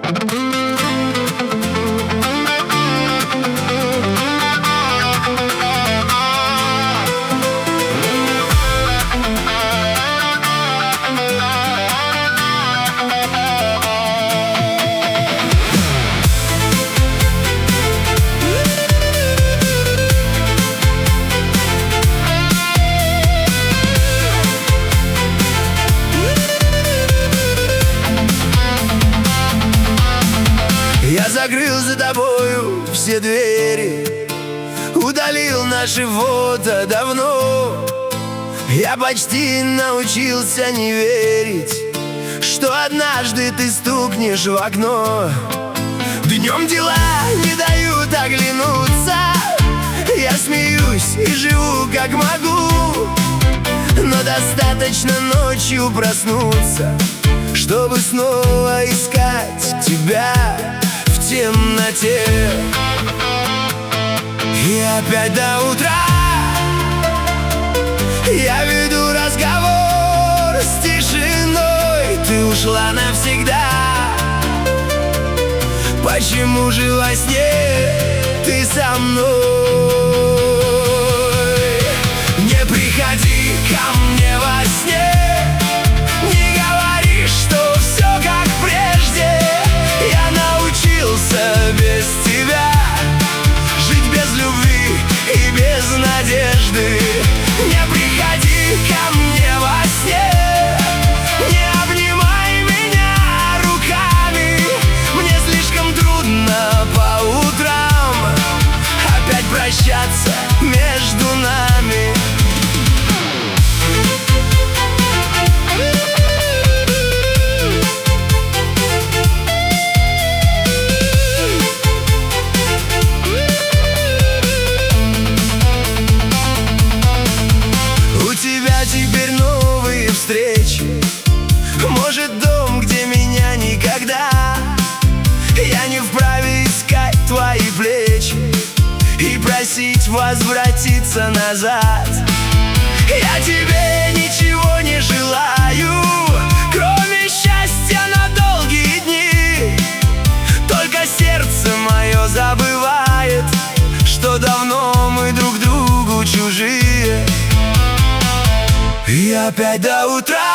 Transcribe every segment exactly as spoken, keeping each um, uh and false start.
Я закрыл за тобою все двери, удалил наши фото давно. Я почти научился не верить, что однажды ты стукнешь в окно. Днем дела не дают оглянуться, я смеюсь и живу как могу, но достаточно ночью проснуться, чтобы снова искать тебя в темноте. И опять до утра я веду разговор с тишиной. Ты ушла навсегда. Почему же во сне ты со мной? Не приходи ко мне во сне, не говори, что все как прежде. Я научился без тебя жить без любви и без надежды. Не приходи ко мне во сне, не обнимай меня руками. Мне слишком трудно по утрам опять прощаться между нами. Теперь новые встречи, может, дом, где меня никогда. Я не вправе искать твои плечи и просить возвратиться назад. Я тебе ничего не желаю, кроме счастья на долгие дни. Только сердце мое забывает, что давно мы друг другу чужие. И опять до утра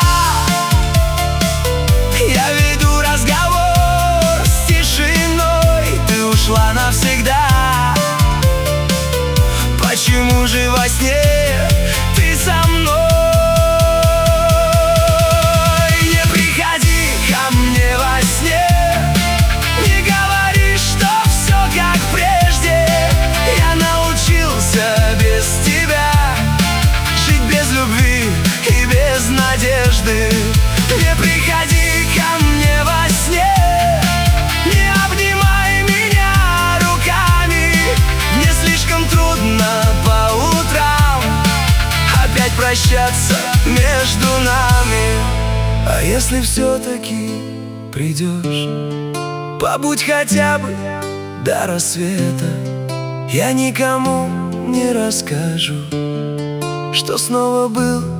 я веду разговор с тишиной. Ты ушла навсегда. Почему же во сне ты со мной? Не приходи ко мне во сне, не говори, что все как прежде. Я научился без тебя жить без любви и без надежды. Не приходи ко мне во сне, не обнимай меня руками. Мне слишком трудно по утрам опять прощаться между нами. А если все-таки придешь, побудь хотя бы до рассвета. Я никому не расскажу, что снова был